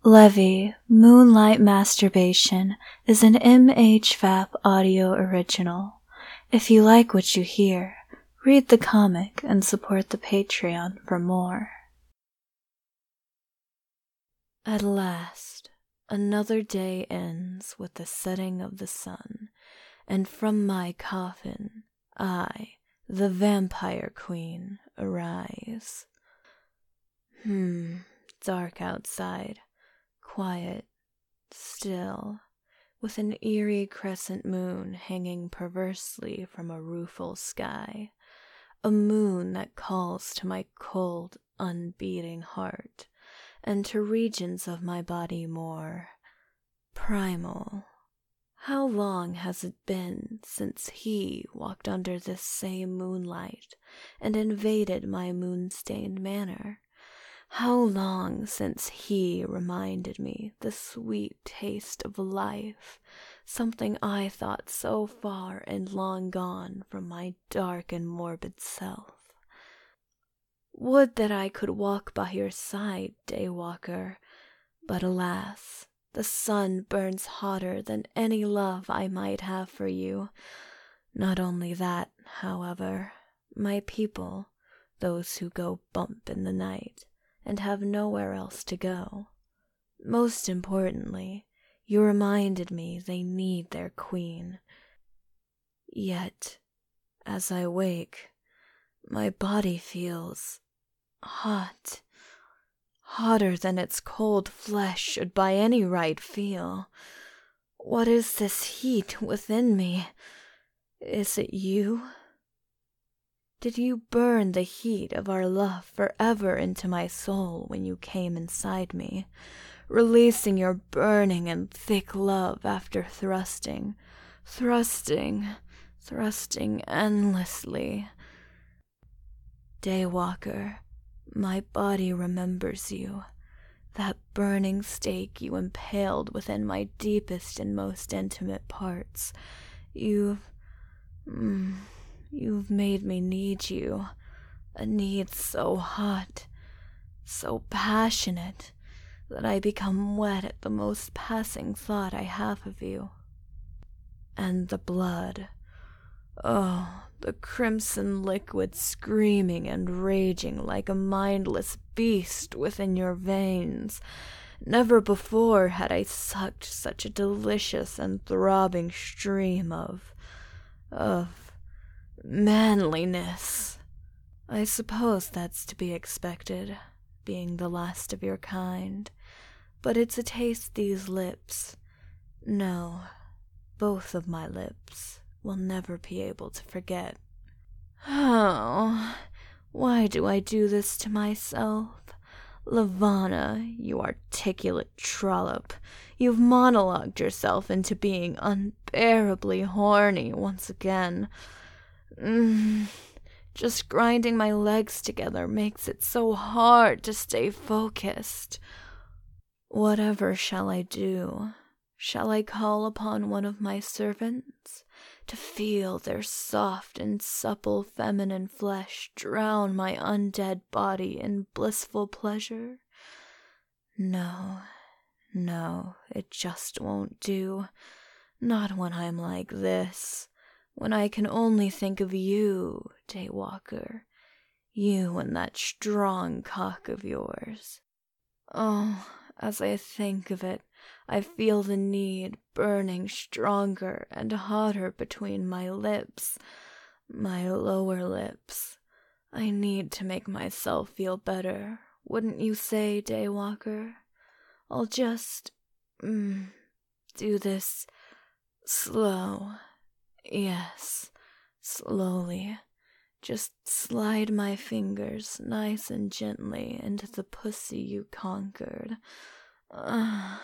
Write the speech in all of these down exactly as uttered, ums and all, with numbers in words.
Levy, Moonlight Masturbation is an M H V A P audio original. If you like what you hear, read the comic and support the Patreon for more. At last, another day ends with the setting of the sun, and from my coffin, I, the Vampire Queen, arise. Hmm, dark outside. Quiet, still, with an eerie crescent moon hanging perversely from a rueful sky, a moon that calls to my cold, unbeating heart, and to regions of my body more primal. How long has it been since he walked under this same moonlight and invaded my moon-stained manor? How long since he reminded me the sweet taste of life, something I thought so far and long gone from my dark and morbid self? Would that I could walk by your side, Daywalker, but alas, the sun burns hotter than any love I might have for you. Not only that, however, my people, those who go bump in the night, and have nowhere else to go. Most importantly, you reminded me they need their queen. Yet, as I wake, my body feels hot, hotter than its cold flesh should by any right feel. What is this heat within me? Is it you? Did you burn the heat of our love forever into my soul when you came inside me, releasing your burning and thick love after thrusting, thrusting, thrusting endlessly? Daywalker, my body remembers you, that burning stake you impaled within my deepest and most intimate parts. You've... Mm, You've made me need you, a need so hot, so passionate, that I become wet at the most passing thought I have of you. And the blood, oh, the crimson liquid screaming and raging like a mindless beast within your veins. Never before had I sucked such a delicious and throbbing stream of, of, manliness. I suppose that's to be expected, being the last of your kind, but it's a taste these lips, no, both of my lips, will never be able to forget. Oh, why do I do this to myself? Lavana, you articulate trollop, you've monologued yourself into being unbearably horny once again. Mm, just grinding my legs together makes it so hard to stay focused. Whatever shall I do? Shall I call upon one of my servants to feel their soft and supple feminine flesh drown my undead body in blissful pleasure? No, no, it just won't do. Not when I'm like this. When I can only think of you, Daywalker, you and that strong cock of yours. Oh, as I think of it, I feel the need burning stronger and hotter between my lips, my lower lips. I need to make myself feel better, wouldn't you say, Daywalker? I'll just, mm, do this slow. Yes, slowly. Just slide my fingers nice and gently into the pussy you conquered. Ah,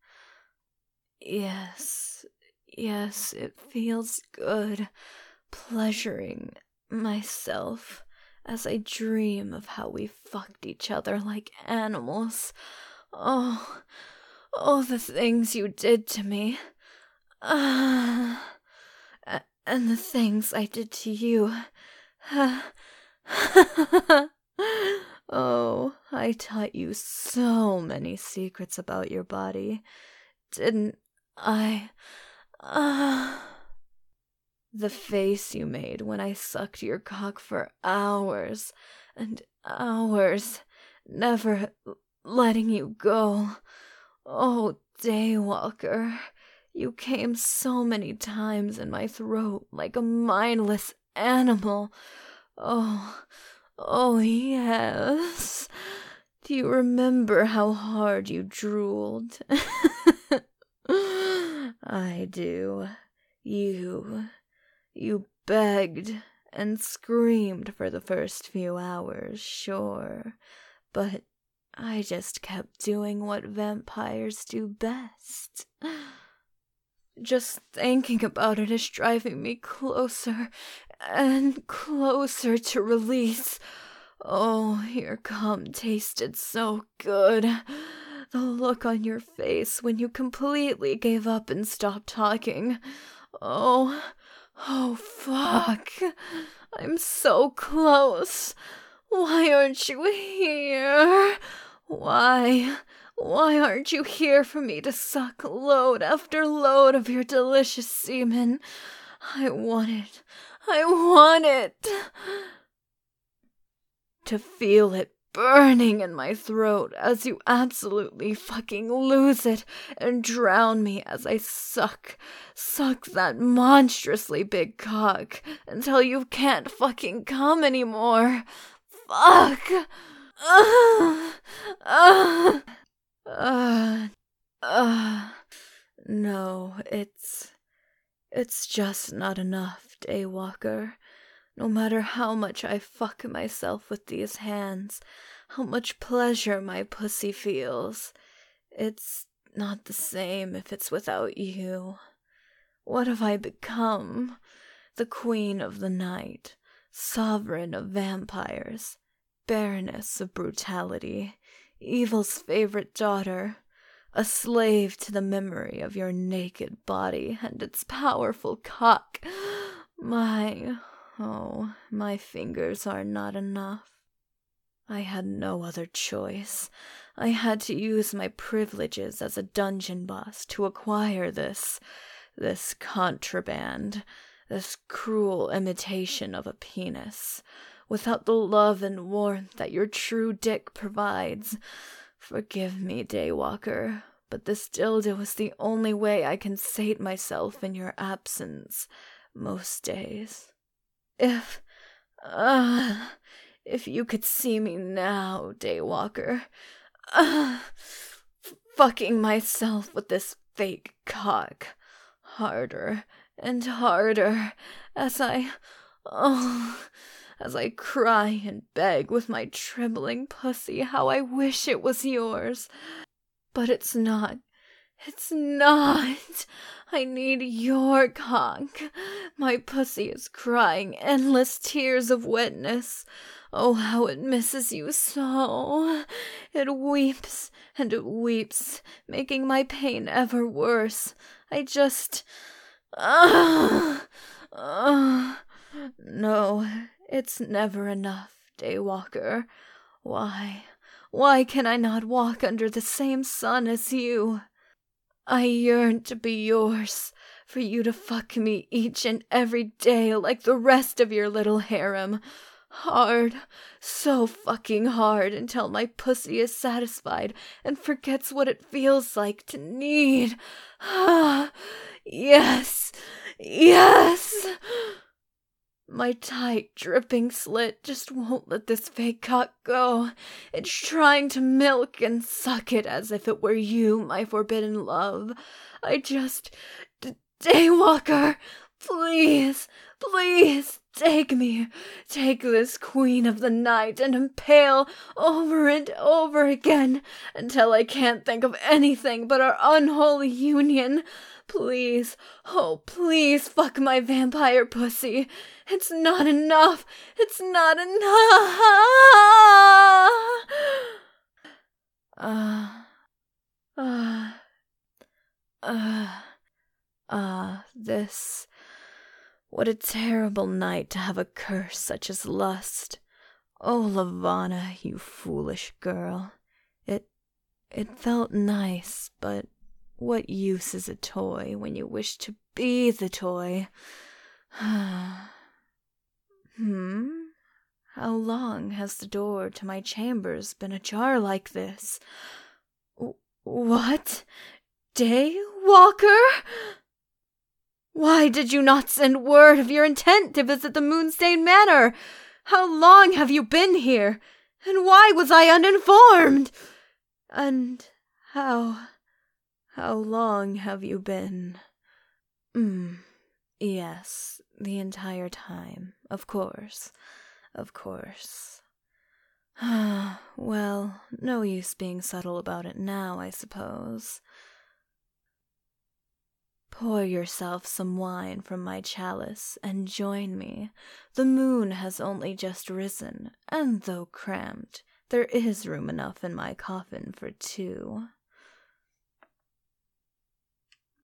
yes, yes, it feels good, pleasuring myself as I dream of how we fucked each other like animals. Oh, oh, the things you did to me. Ah. And the things I did to you. Oh, I taught you so many secrets about your body. Didn't I? Ah. The face you made when I sucked your cock for hours and hours, never letting you go. Oh, Daywalker, you came so many times in my throat like a mindless animal. Oh, oh yes. Do you remember how hard you drooled? I do. You... You begged and screamed for the first few hours, sure, but I just kept doing what vampires do best. Just thinking about it is driving me closer and closer to release. Oh, your cum tasted so good. The look on your face when you completely gave up and stopped talking. Oh... Oh, fuck. I'm so close. Why aren't you here? Why? Why aren't you here for me to suck load after load of your delicious semen? I want it. I want it. To feel it burning in my throat as you absolutely fucking lose it and drown me as I suck, suck that monstrously big cock until you can't fucking come anymore. Fuck! Uh, uh, uh, uh. No, it's... it's just not enough, Daywalker. No matter how much I fuck myself with these hands, how much pleasure my pussy feels, it's not the same if it's without you. What have I become? The queen of the night, sovereign of vampires, baroness of brutality, evil's favorite daughter, a slave to the memory of your naked body and its powerful cock. My... Oh, my fingers are not enough. I had no other choice. I had to use my privileges as a dungeon boss to acquire this, this contraband, this cruel imitation of a penis, without the love and warmth that your true dick provides. Forgive me, Daywalker, but this dildo is the only way I can sate myself in your absence, most days. If, uh, if you could see me now, Daywalker, uh, f- fucking myself with this fake cock, harder and harder, as I, oh, as I cry and beg with my trembling pussy how I wish it was yours. But it's not. It's not. I need your cock. My pussy is crying endless tears of wetness. Oh, how it misses you so. It weeps and it weeps, making my pain ever worse. I just... Uh, uh, no, it's never enough, Daywalker. Why? Why can I not walk under the same sun as you? I yearn to be yours, for you to fuck me each and every day like the rest of your little harem. Hard, so fucking hard until my pussy is satisfied and forgets what it feels like to need. Ah, yes, yes. My tight, dripping slit just won't let this fake cock go. It's trying to milk and suck it as if it were you, my forbidden love. I just... D- Daywalker, please, please, take me. Take this queen of the night and impale over and over again until I can't think of anything but our unholy union. Please, oh please fuck my vampire pussy. It's not enough. It's not enough. Ah, ah, ah, ah, this. What a terrible night to have a curse such as lust. Oh, Lavanna, you foolish girl. It, it felt nice, but what use is a toy when you wish to be the toy? Hmm? How long has the door to my chambers been ajar like this? What? Day Walker? Why did you not send word of your intent to visit the Moonstone Manor? How long have you been here? And why was I uninformed? And how, how long have you been? Hmm, yes, the entire time, of course, of course. Well, no use being subtle about it now, I suppose. Pour yourself some wine from my chalice and join me. The moon has only just risen, and though cramped, there is room enough in my coffin for two.